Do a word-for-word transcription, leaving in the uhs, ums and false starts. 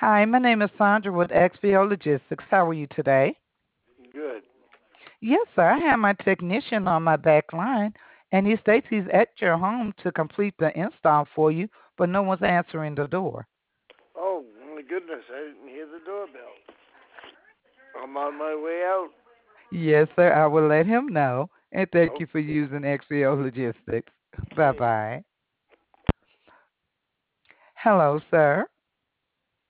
Hi, my name is Sandra with X P O Logistics. How are you today? Good. Yes, sir. I have my technician on my back line, and he states he's at your home to complete the install for you, but no one's answering the door. Oh, my goodness, I didn't hear the doorbell. I'm on my way out. Yes, sir. I will let him know. And thank you for Okay. using X P O Logistics. Bye Okay. bye. Hello, sir.